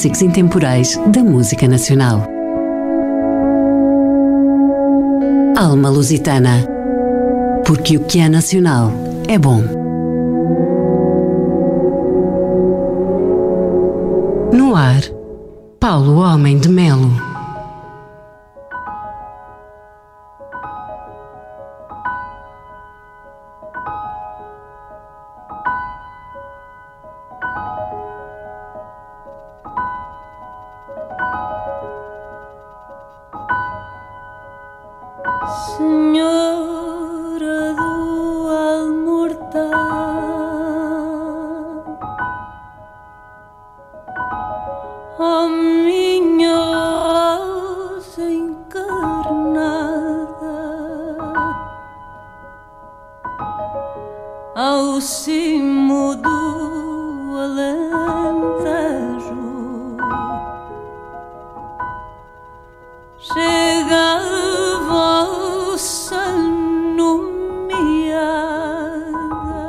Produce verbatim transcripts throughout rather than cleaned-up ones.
clássicos intemporais da música nacional. Alma Lusitana, porque o que é nacional é bom. No ar, Paulo Homem de Melo. Senhora do Almortal, ó minha rosa encarnada, ao cimo do Alentejo chega a vossa nomeada.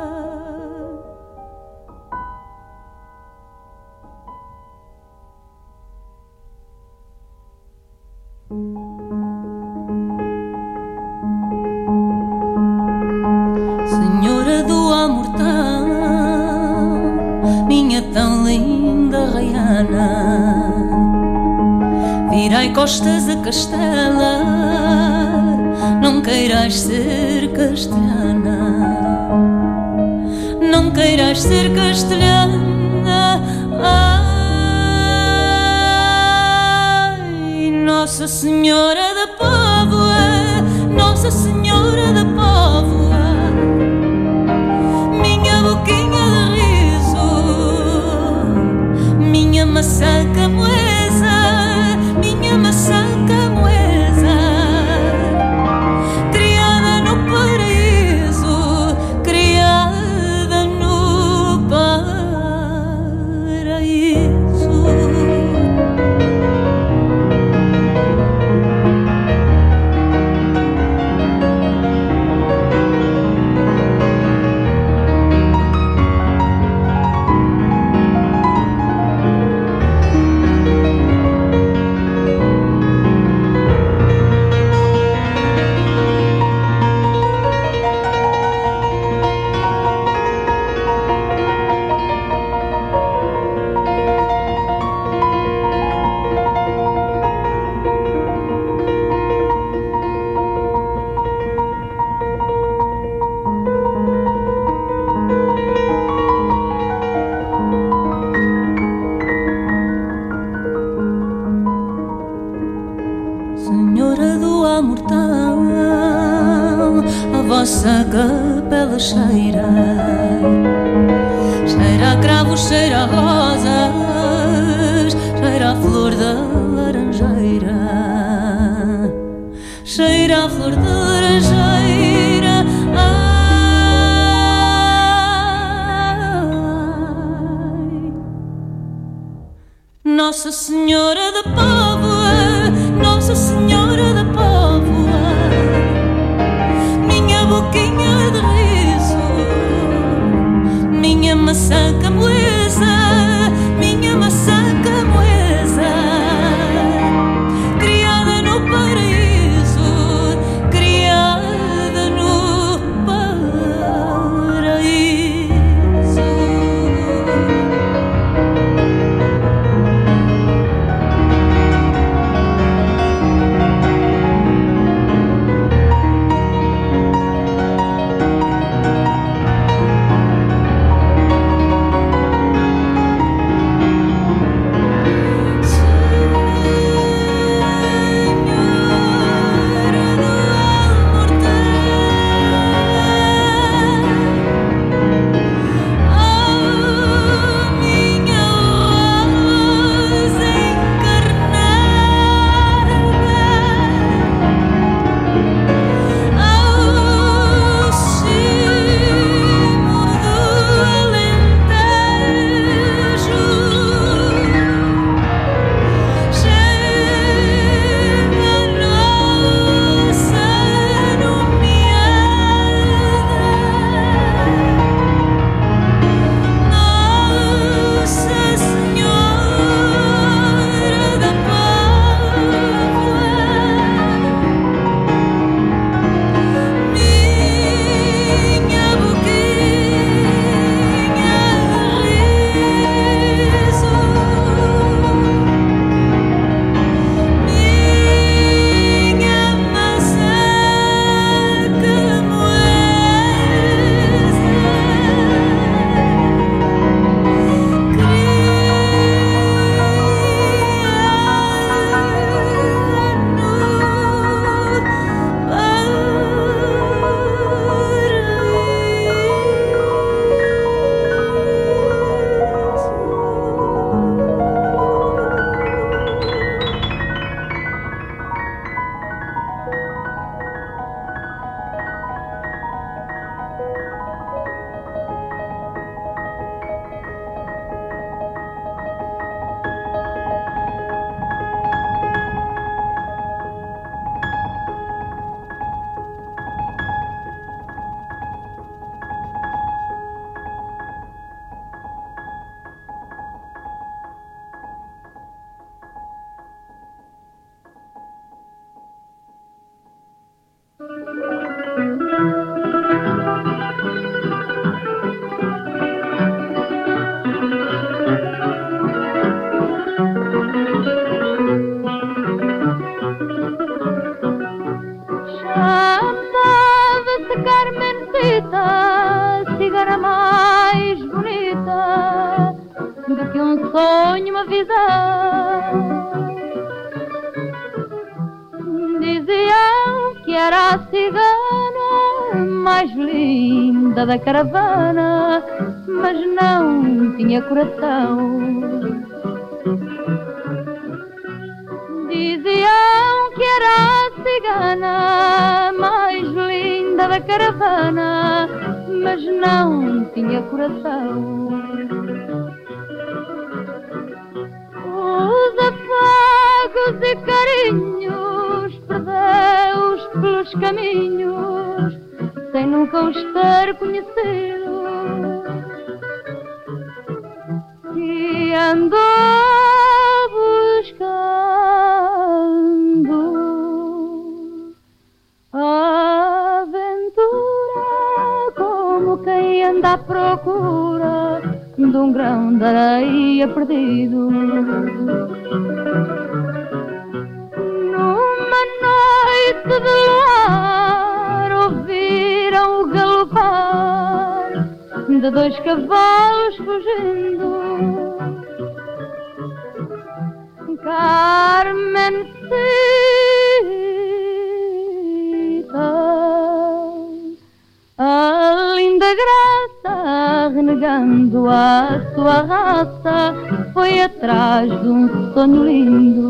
Senhora do Amortão, minha tão linda raiana, virai costas a Castela, não queiras ser castelhana, não queiras ser castelhana. Ai, Nossa Senhora da Póvoa, Nossa Senhora da Póvoa, minha boquinha de riso, minha maçã camoesa, minha maçã camoesa, criada no paraíso, criada no paraíso. Senhora do Amortão, a vossa capela cheira, cheira a cravos, cheira a rosas, cheira a flor da laranjeira, cheira a flor da laranjeira. Ai, Nossa Senhora da Póvoa, Nossa Senhora da Póvoa, minha boquinha de riso, minha maçã camoesa, minha maçã camoesa, criada no paraíso, criada no paraíso. linda da caravana, mas não tinha coração. Diziam que era a cigana mais linda da caravana, mas não tinha coração. Os afagos e carinhos perdeu-os pelos caminhos, sem nunca os ter conhecido. E andou buscando a aventura, como quem anda à procura de um grão de areia perdido. Numa noite de luar ouviram o galopar de dois cavalos fugindo. Carmencita, a linda graça, renegando a sua raça, foi atrás de um sonho lindo.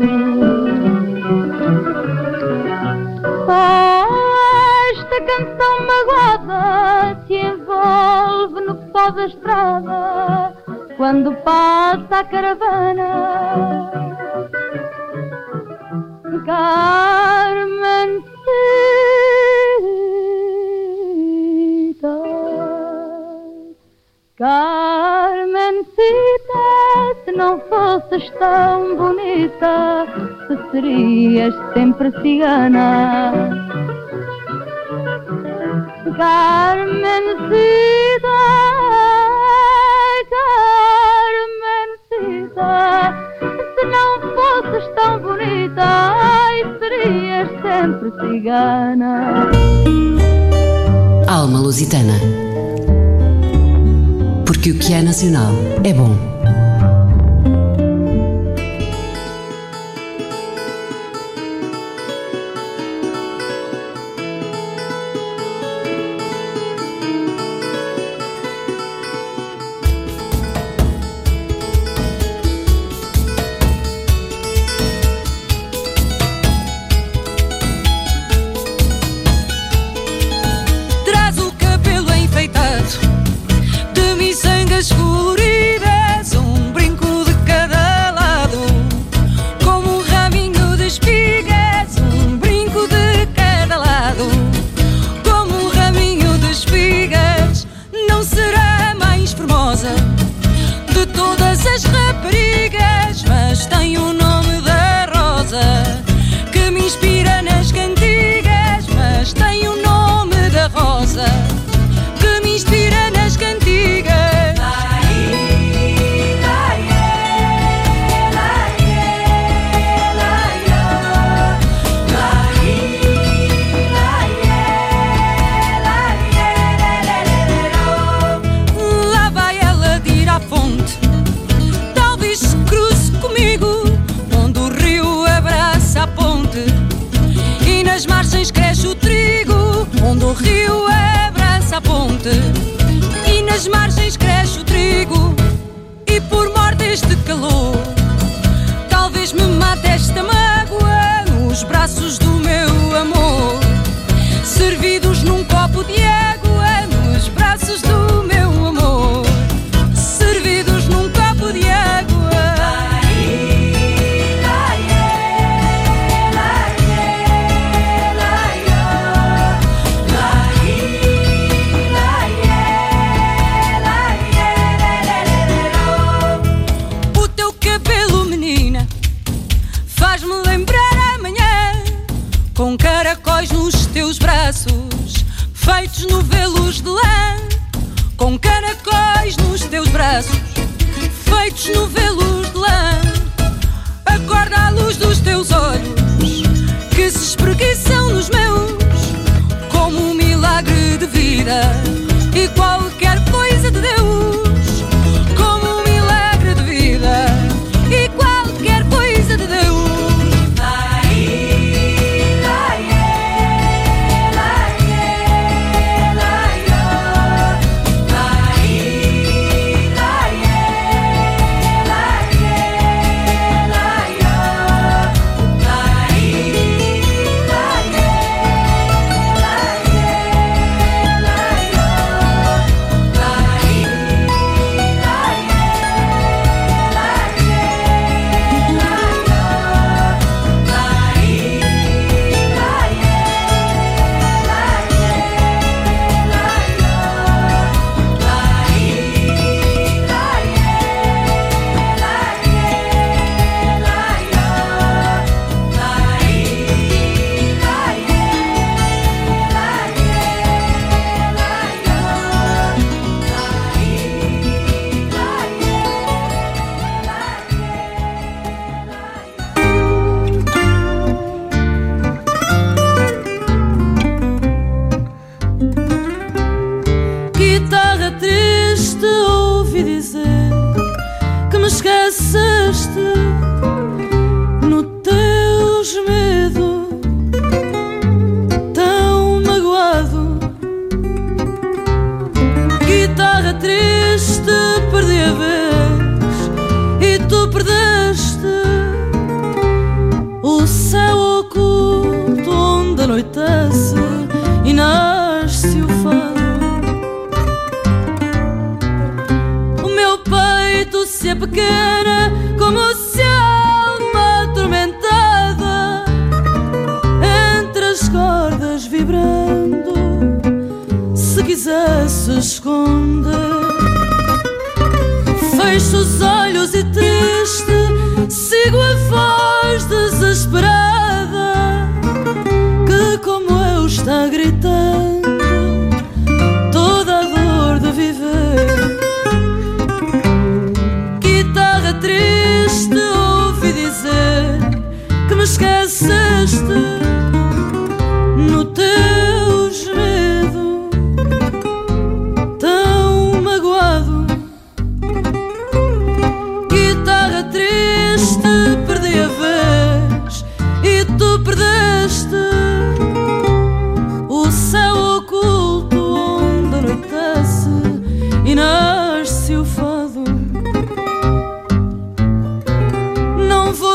Oh, esta canção magoada se envolve no pó da estrada quando passa a caravana. Carmencita, Carmencita, se não fosses tão bonita, tu serias sempre cigana. Carmencita, Carmencita, se não fosses tão bonita, ai, serias sempre cigana. Alma Lusitana. Porque o que é nacional é bom. Traz o cabelo enfeitado de miçangas coloridas, um brinco de cada lado, como um raminho de espigas, um brinco de cada lado, como um raminho de espigas. Não será a mais formosa de todas as raparigas, mas tem o nome da rosa que me inspira nas cantigas, mas tem o nome da rosa que me inspira nas cantigas. Lá vai ela de ir à fonte, talvez se cruze comigo, onde o rio abraça a ponte, e nas margens cresce o trigo, onde o rio abraça a ponte, e nas margens cresce o trigo. E por mor deste calor, talvez me mate esta mágoa nos braços do meu amor, servidos num copo de água nos braços do meu amor, servidos num copo de água. O teu cabelo, menina, faz-me lembrar amanhã, com caracóis nos teus braços, feitos novelos de lã, com caracóis nos teus braços, feitos novelos de lã. Acorda à luz dos teus olhos, que se espreguiçam nos meus, como um milagre de vida e qualquer coisa de Deus, como um milagre de vida e qualquer coisa de Deus.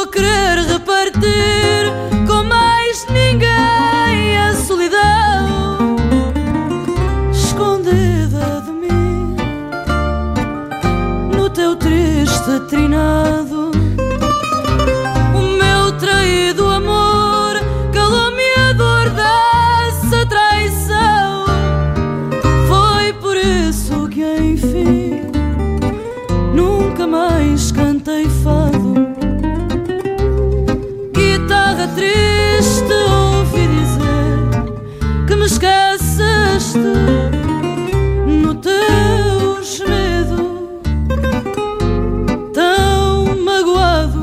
querer repartir com mais ninguém a solidão escondida de mim no teu triste trinado. O meu traído amor calou-me a dor dessa traição. Foi por isso que enfim nunca mais cantei fado. Guitarra triste, ouvi dizer que me esqueceste no teu gemido tão magoado.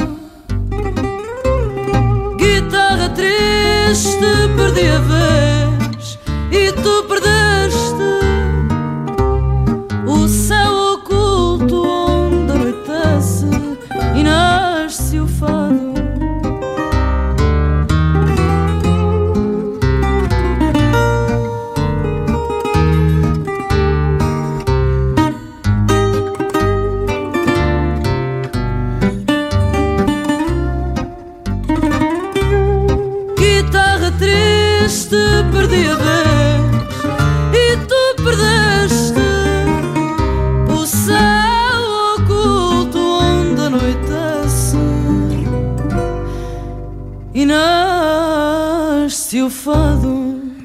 Guitarra triste, perdi a vez e tu perdeste o céu oculto onde anoitece e nasce o fado. Guitarra triste, perdi a vez e tu perdeste o céu oculto onde anoitece e nasce o fado.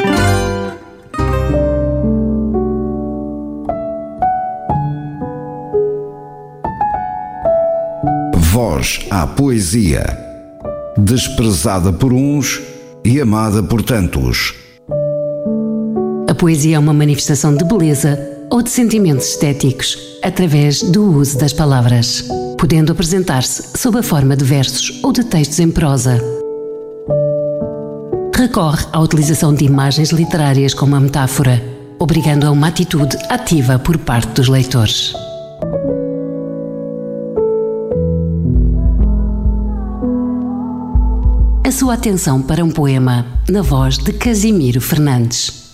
Voz à poesia, desprezada por uns e amada por tantos. A poesia é uma manifestação de beleza ou de sentimentos estéticos através do uso das palavras, podendo apresentar-se sob a forma de versos ou de textos em prosa. Recorre à utilização de imagens literárias como a metáfora, obrigando a uma atitude ativa por parte dos leitores. A sua atenção para um poema na voz de Casimiro Fernandes.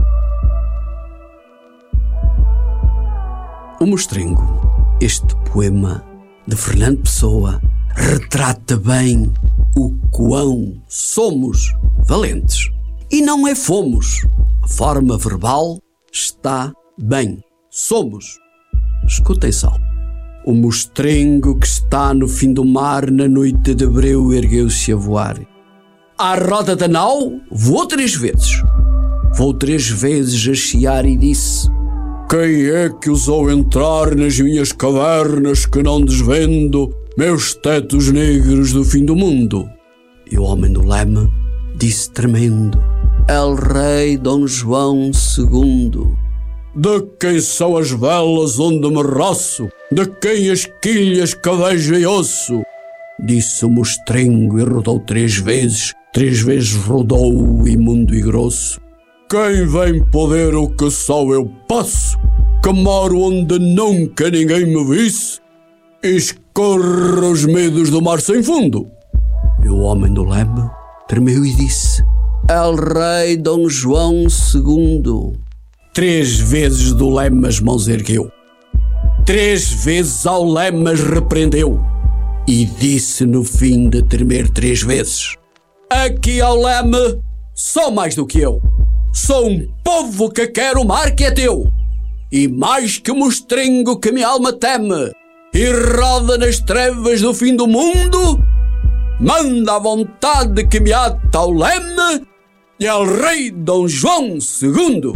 O Mostrengo. Este poema de Fernando Pessoa retrata bem o quão somos valentes. E não é fomos. A forma verbal está bem. Somos. Escutem só. O mostrengo que está no fim do mar na noite de abril ergueu-se a voar. À roda da nau voou três vezes. Vou três vezes a chiar e disse: quem é que ousou entrar nas minhas cavernas que não desvendo meus tetos negros do fim do mundo? E o homem do leme disse tremendo: El Rei Dom João segundo. De quem são as velas onde me roço? De quem as quilhas que vejo e osso? Disse o mostrengo e rodou três vezes. Três vezes rodou, imundo e grosso. Quem vem poder o que só eu passo, que moro onde nunca ninguém me visse, e escorro os medos do mar sem fundo? E o homem do leme tremeu e disse: El Rei Dom João segundo. Três vezes do leme as mãos ergueu, três vezes ao leme as repreendeu, e disse no fim de tremer três vezes: aqui ao leme sou mais do que eu. Sou um povo que quer o mar que é teu, e mais que o mostrengo que minha alma teme, e roda nas trevas do fim do mundo, manda a vontade que me ata ao leme, e ao Rei Dom João segundo.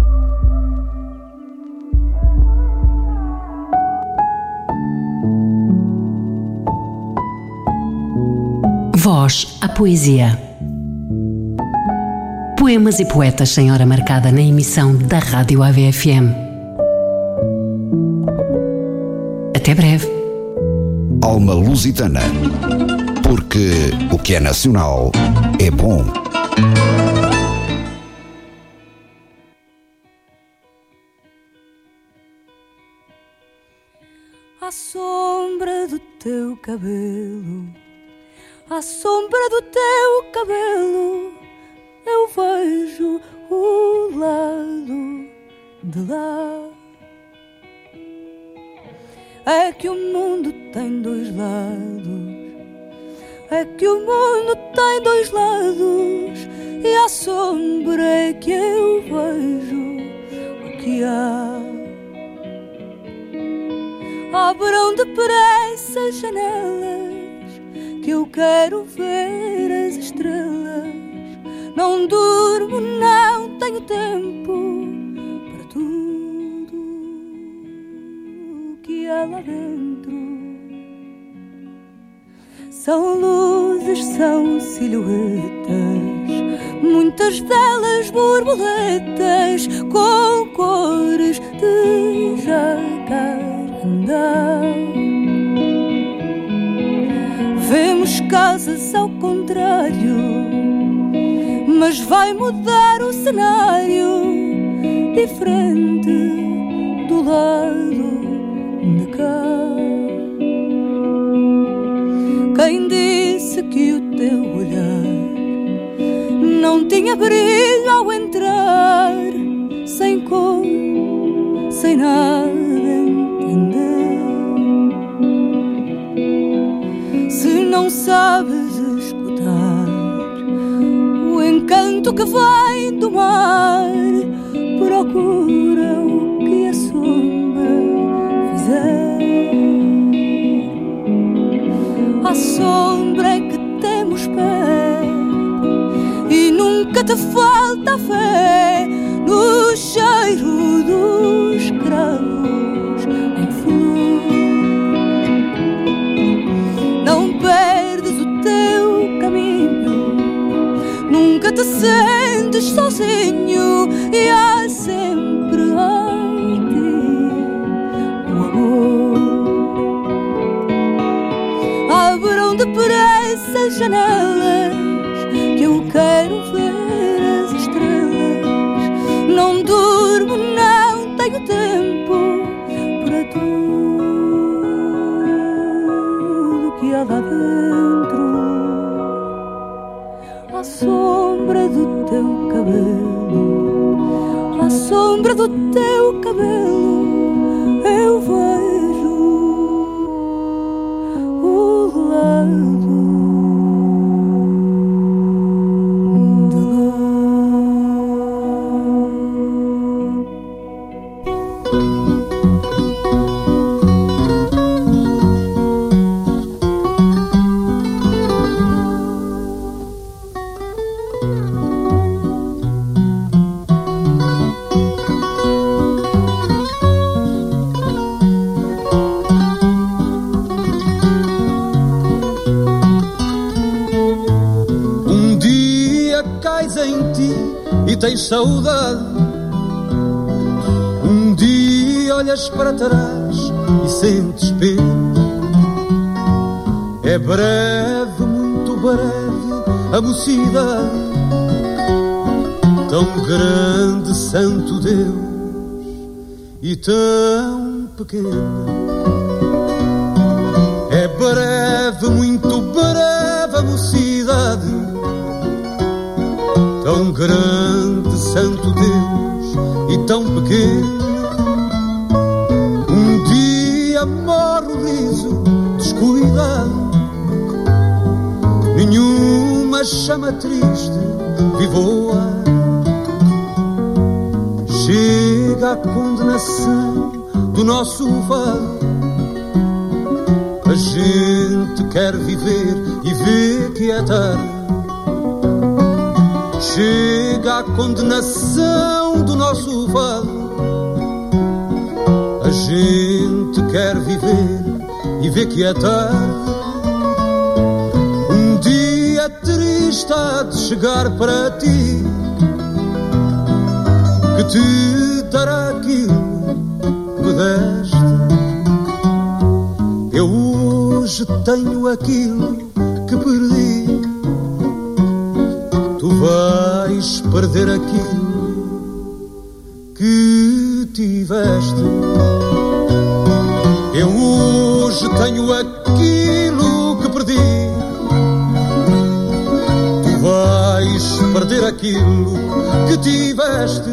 Voz à poesia. Poemas e poetas sem hora marcada na emissão da Rádio A V F M. Até breve. Alma Lusitana. Porque o que é nacional é bom. À sombra do teu cabelo, à sombra do teu cabelo, eu vejo o lado de lá. É que o mundo tem dois lados, é que o mundo tem dois lados e à sombra é que eu vejo o que há. Abram depressa as janelas que eu quero ver as estrelas. Não durmo, não tenho tempo para tudo que há lá dentro. São luzes, são silhuetas, muitas delas borboletas com cores de jacarandá. Vemos casas ao contrário, mas vai mudar o cenário, diferente do lado de cá. Quem disse que o teu olhar não tinha brilho ao entrar, sem cor, sem nada entender? Se não sabes escutar o encanto que vem do mar, procura o que a sombra fizer. À sombra é que temos pé e nunca te falta fé no cheiro dos cravos em flor. Não perdes o teu caminho, nunca te sentes sozinho e há sempre em ti o amor. Abram depressa as janelas que eu quero ver as estrelas. Não durmo, não tenho tempo para tudo que há lá dentro. À sombra do teu cabelo, à sombra do teu cabelo, eu vejo o lado de tens saudade. Um dia olhas para trás e sentes pena. É breve, muito breve a mocidade. Tão grande, santo Deus, e tão pequena. É breve, muito breve a mocidade. Tão grande, santo Deus, e tão pequeno. Um dia morre o riso descuidado. Nenhuma chama triste vive ar. Chega a condenação do nosso fado. A gente quer viver e vê que é tarde. Chega a condenação do nosso fado. A gente quer viver e vê que é tarde. Um dia triste há de chegar para ti, que te dará aquilo que deste. Eu hoje tenho aquilo que perdi. Tu vais perder aquilo que tiveste. Eu hoje tenho aquilo que perdi. Tu vais perder aquilo que tiveste.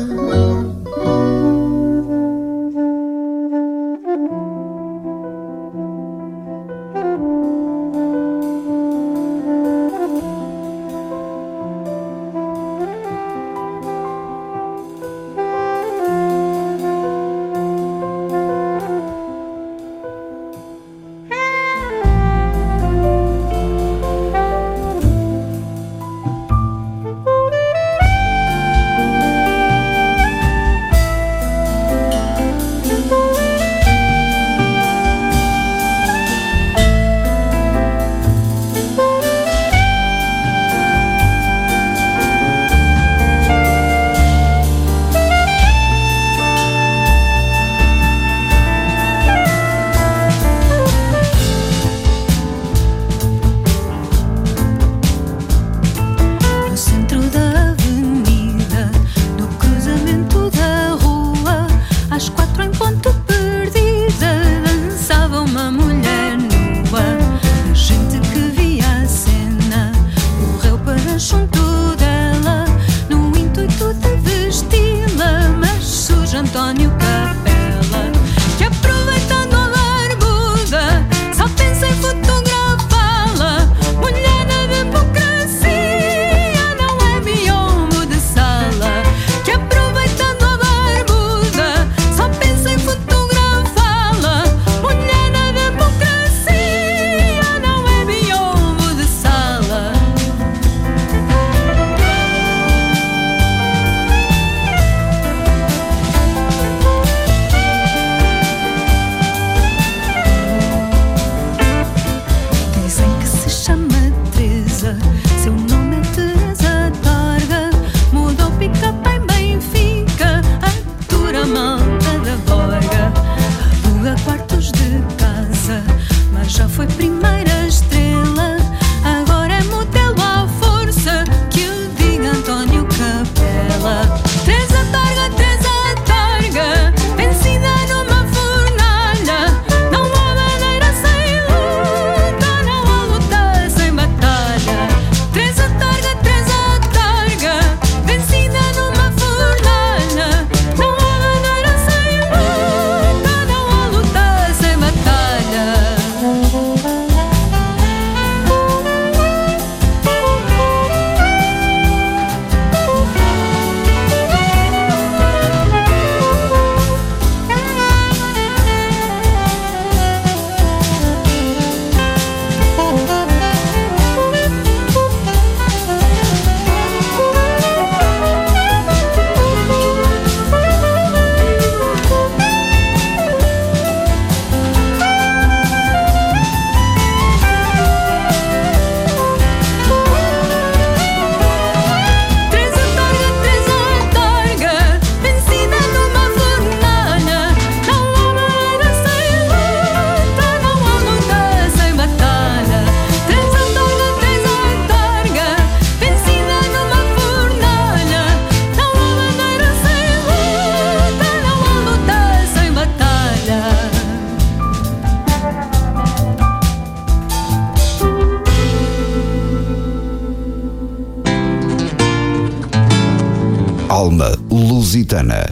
Alma Lusitana.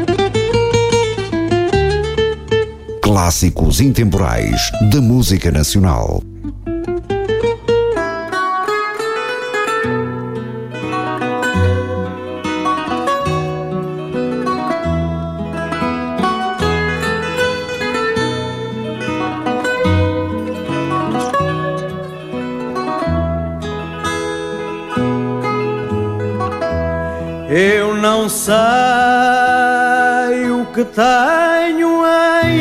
Clássicos intemporais da música nacional. Eu não sei o que tenho em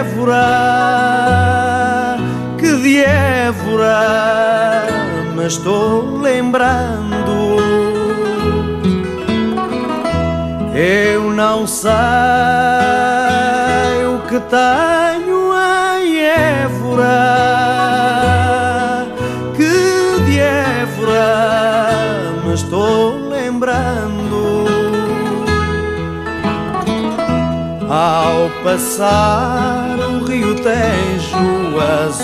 Évora, que de Évora me estou lembrando. Eu não sei o que tenho em Évora, que de Évora me estou lembrando. Ao passar o rio Tejo, as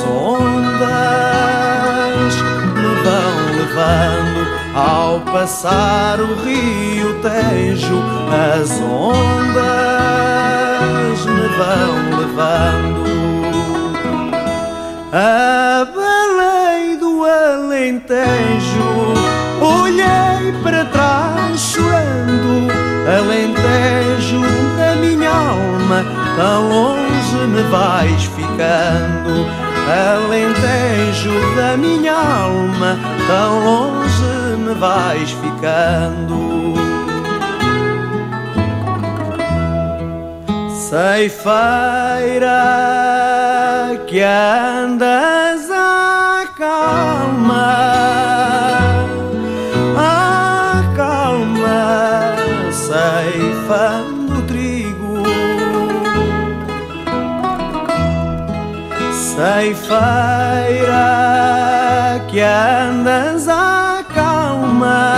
ondas me vão levando. Ao passar o rio Tejo, as ondas me vão levando. A baleia do Alentejo, olhei para trás chorando. Alentejo da minha alma, tão longe me vais ficando. Alentejo da minha alma, tão longe me vais ficando. Ceifeira que andas à calma, à calma, ceifando trigo. Ceifeira que andas à calma,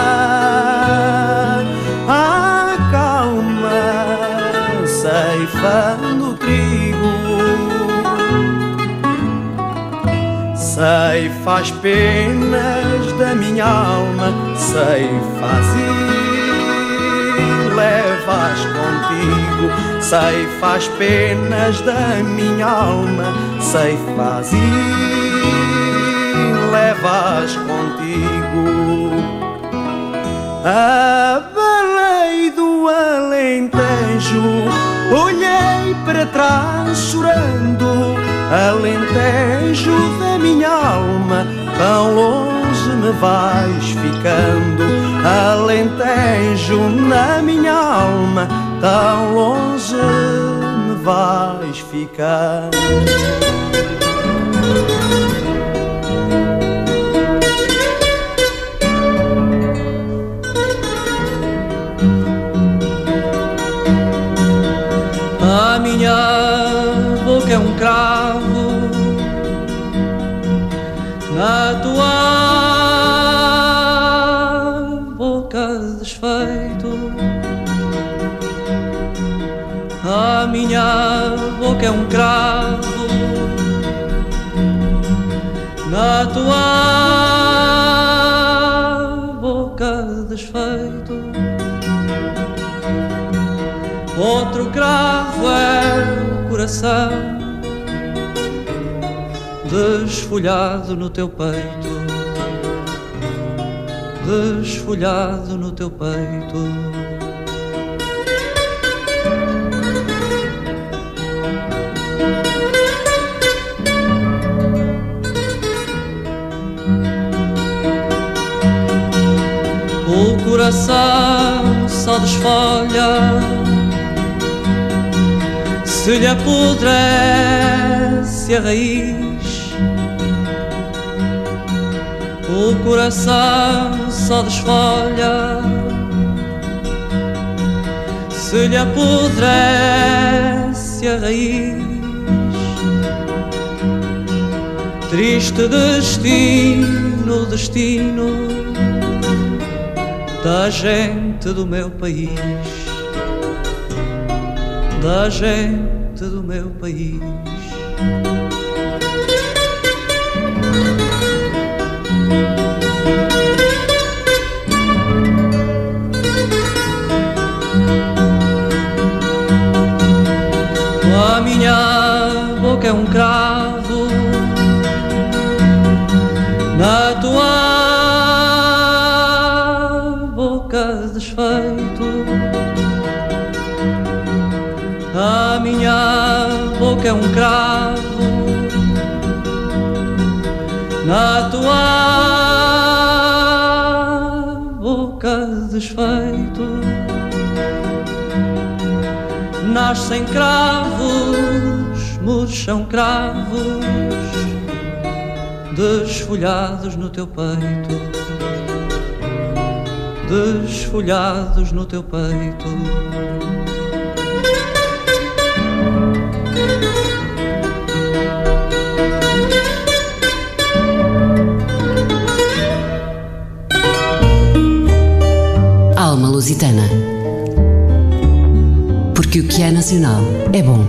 à calma, ceifando trigo. Ceifa as penas da minha alma, ceifas e levas contigo. Ceifa as penas da minha alma, ceifas e levas contigo. A baleia do Alentejo, olhei para trás chorando. Alentejo da minha alma, tão longe me vais ficando. Alentejo na minha alma, tão longe me vais ficando. A minha boca é um cravo, na tua boca desfeito. A minha boca é um cravo, na tua boca desfeito. Outro cravo é o coração desfolhado no teu peito, desfolhado no teu peito. O coração só desfolha se lhe apodrece a raiz. O coração só desfolha se lhe apodrece a raiz. Triste destino, destino da gente do meu país, da gente do meu país. é um cravo na tua boca desfeito. Nascem cravos, murcham cravos desfolhados no teu peito, desfolhados no teu peito. Alma Lusitana. Porque o que é nacional é bom.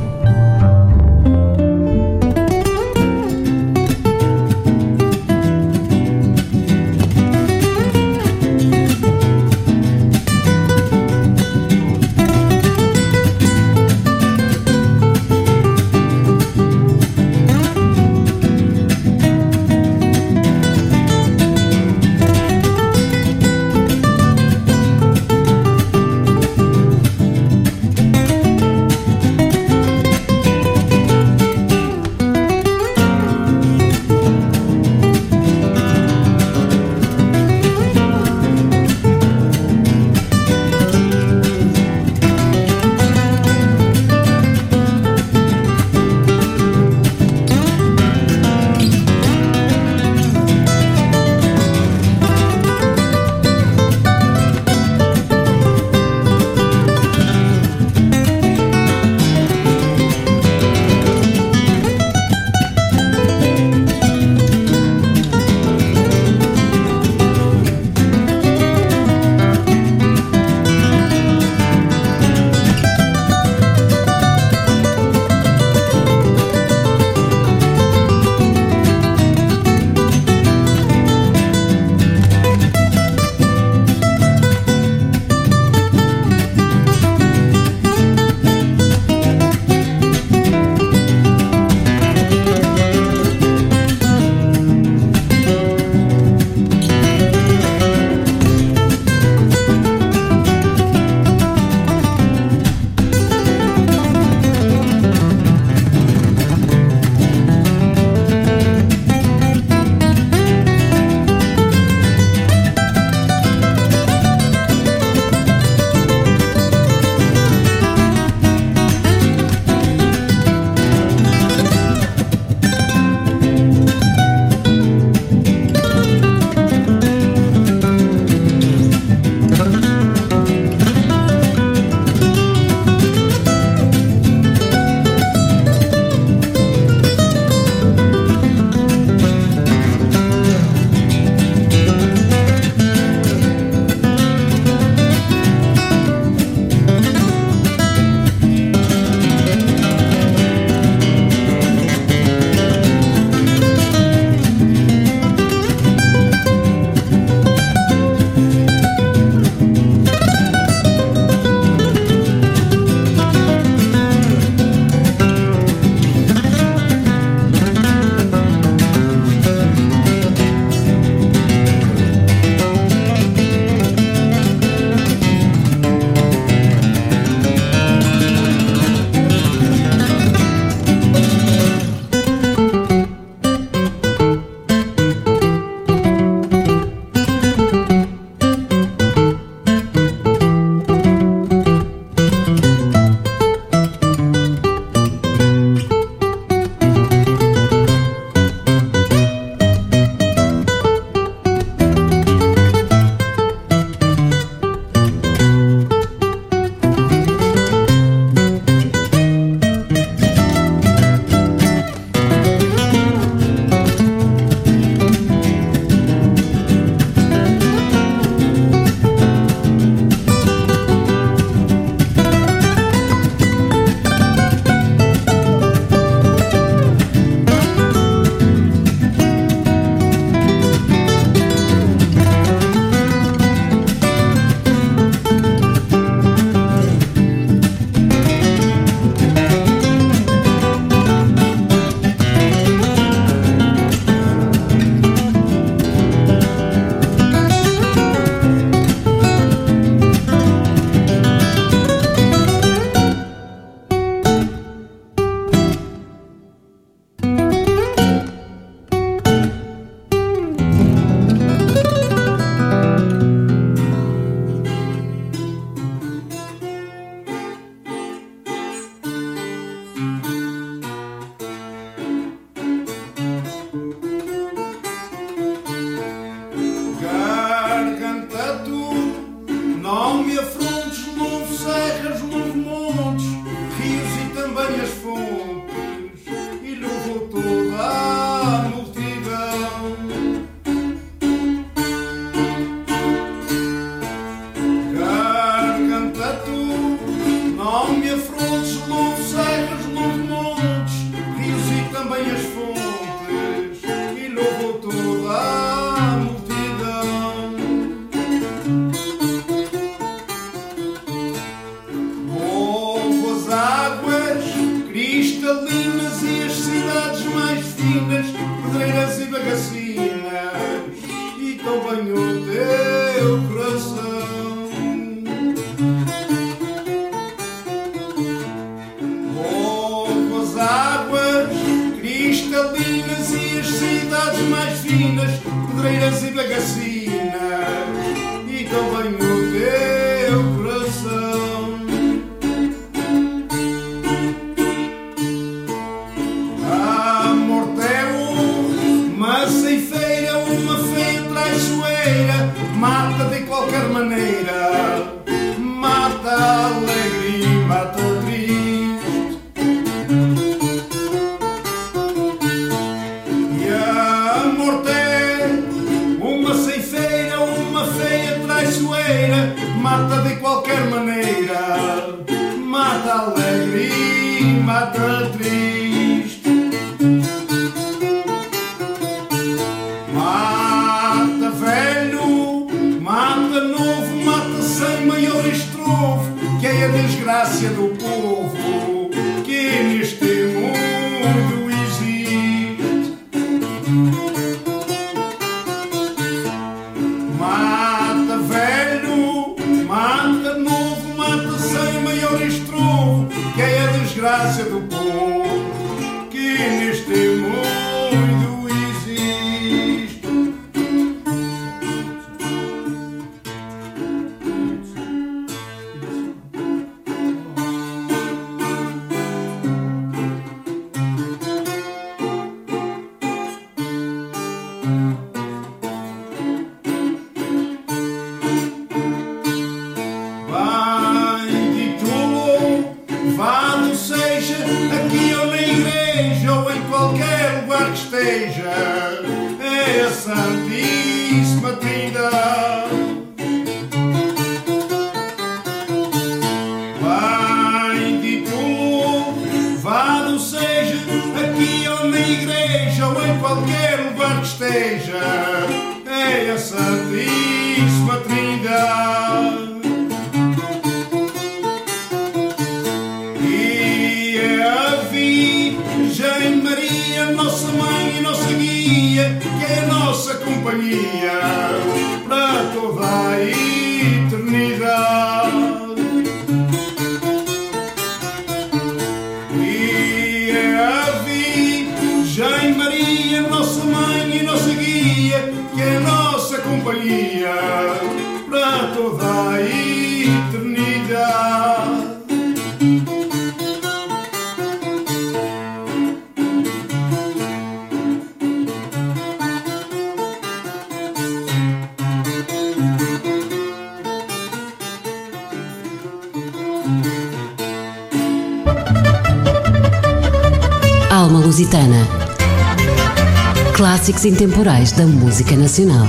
tão bem o teu coração. Louvo as águas cristalinas e as cidades mais finas, pedreiras e bagacinas, e tão bem o teu coração. Mata de qualquer maneira, mata alegre e mata triste. E a morte é uma ceifeira, uma feia traiçoeira, mata de qualquer maneira, mata alegre e mata triste. Mata velho, mata novo, mata sem maior estrovo, que é a desgraça do povo que neste mundo existe. Mata velho, mata novo, mata sem maior estrovo, que é a desgraça do povo que neste mundo existe. É a Santíssima Trindade. Bendito, louvado seja, aqui ou na igreja ou em qualquer lugar que esteja, é a Santíssima Trindade. E é a Virgem Maria, nossa mãe e nossa guia, que é a nossa companhia para toda a eternidade. E é a Virgem Maria, nossa mãe e nossa guia, que é a nossa companhia para toda a eternidade. Alma Lusitana. Clássicos intemporais da música nacional.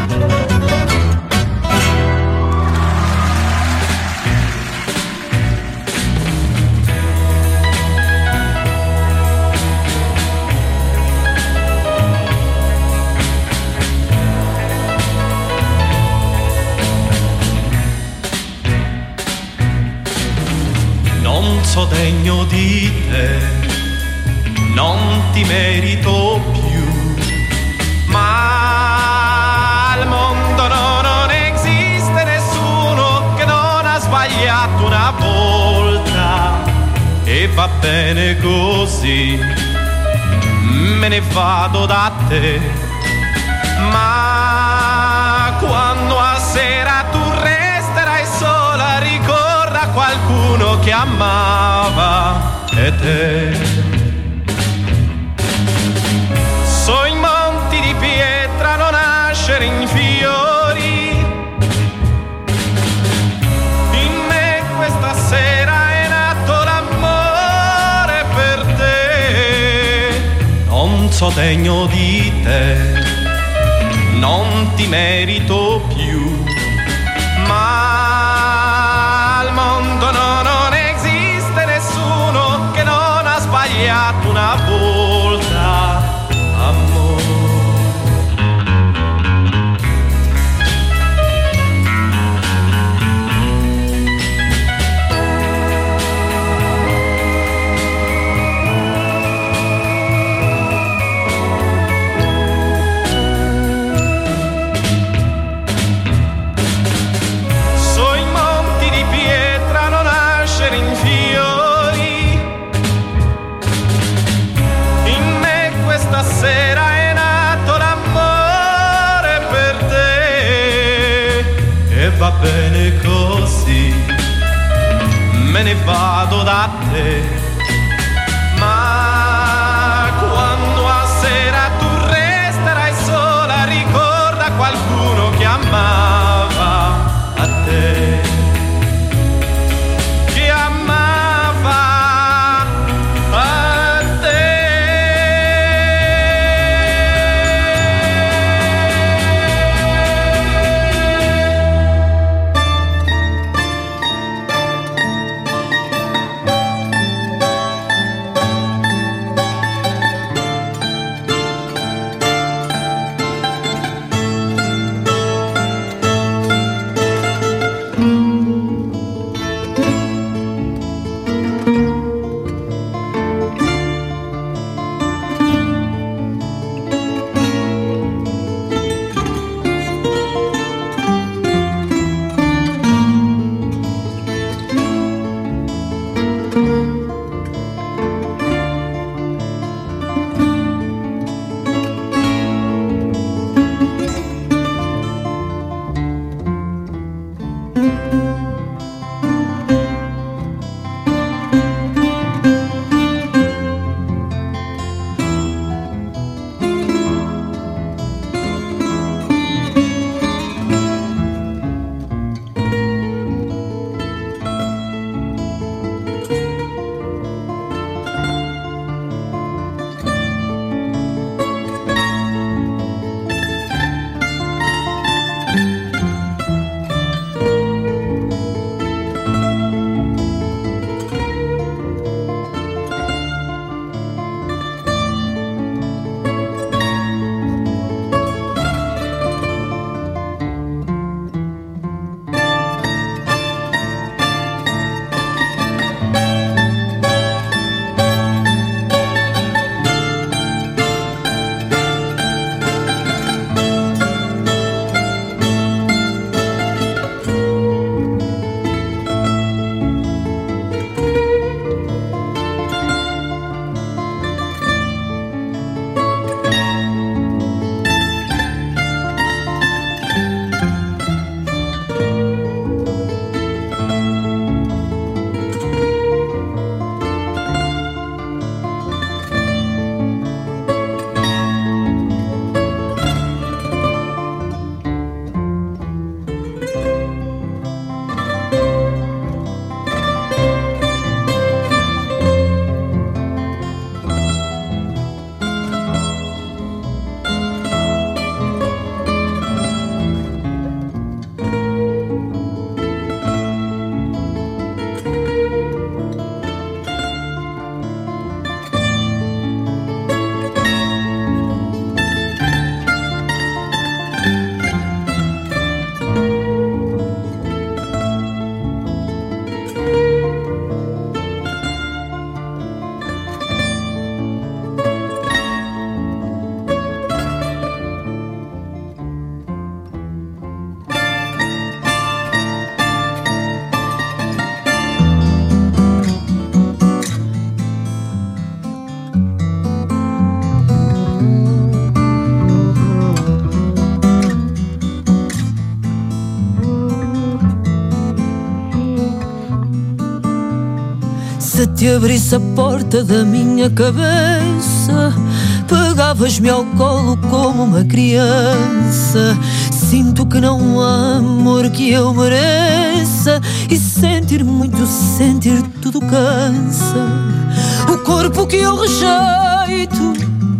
Non so degno di te, non ti merito più, ma al mondo no, non esiste nessuno che non ha sbagliato una volta, e va bene così, me ne vado da te, ma quando a sera tu resterai sola, ricorda qualcuno che amava e te. Sui monti di pietra non nascere in fiori, in me questa sera è nato l'amore per te. Non so degno di te, non ti merito più, ma al mondo no, non esiste nessuno che non ha sbagliato una volta. va bene così, me ne vado da te. Ma quando a sera tu resterai sola, ricorda qualcuno che amava a te, che amava a te. Se te abrisse a porta da minha cabeça, pegavas-me ao colo como uma criança. Sinto que não há amor que eu mereça, e sentir muito, sentir tudo cansa. O corpo que eu rejeito,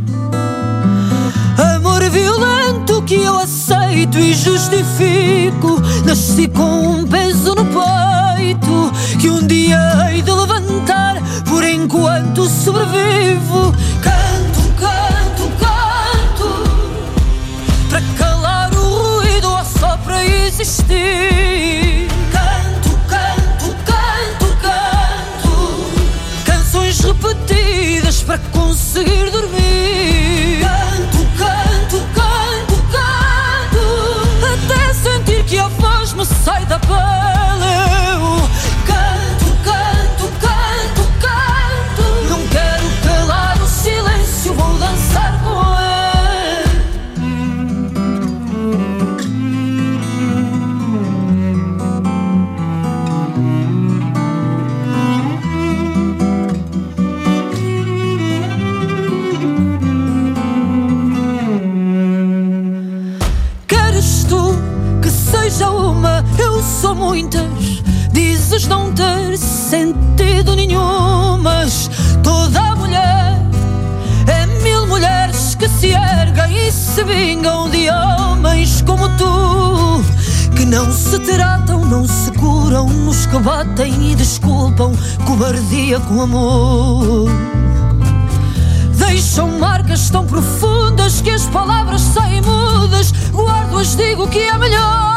amor violento que eu aceito e justifico. Nasci com um peso no peito que um dia hei de levantar, por enquanto sobrevivo. Canto, canto, canto, para calar o ruído ou só para existir. Canto, canto, canto, canto, canções repetidas para conseguir dormir. Canto, canto, canto, canto, até sentir que a voz me sai da pele. Eu canto, canto, canto, canto, não quero calar o silêncio, vou dançar com ele. são muitas, dizes não ter sentido nenhum, mas toda a mulher é mil mulheres que se erguem e se vingam de homens como tu, que não se tratam, não se curam, nos que batem e desculpam cobardia com amor. Deixam marcas tão profundas que as palavras saem mudas, guardo-as, digo que é melhor.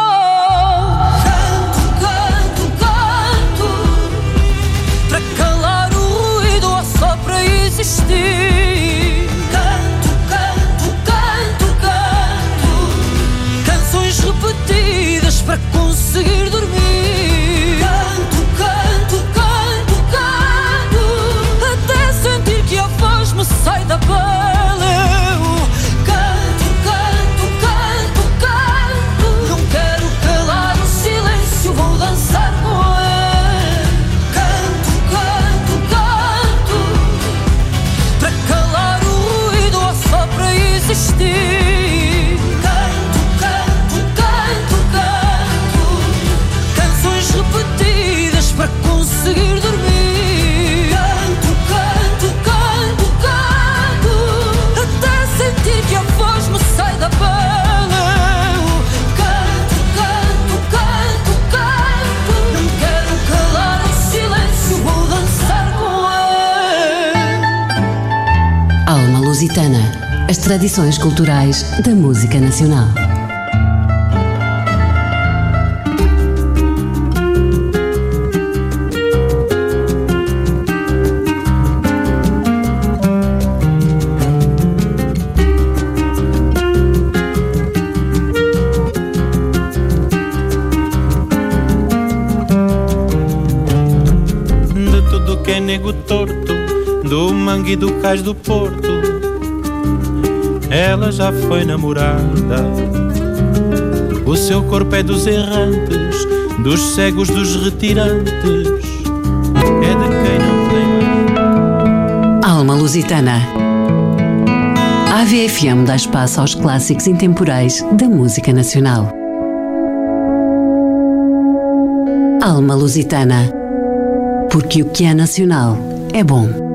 Canto, canto, canto, para calar o ruído ou só para existir. Canto, canto, canto, canto, canções repetidas para conseguir dormir. Canto, canto, canto, canto, até sentir que a voz me sai da pele. Eu canto, canto, canto, canto, não quero calar o silêncio, vou dançar com ele. Canto, canto, canto, para calar o ruído ou só para existir. Canto, canto, canto, canto, canções repetidas para conseguir dormir. Canto, canto, canto, canto, até sentir que a voz me sai da pele. Eu canto, canto, canto, canto, não quero calar o silêncio, vou dançar com ele. Alma Lusitana, as tradições culturais da música nacional. De tudo que é nego torto, do mangue e do cais do Porto, ela já foi namorada. O seu corpo é dos errantes, dos cegos, dos retirantes, é de quem não tem mais. Alma Lusitana. A AVE F M dá espaço aos clássicos intemporais da música nacional. Alma Lusitana. Porque o que é nacional é bom.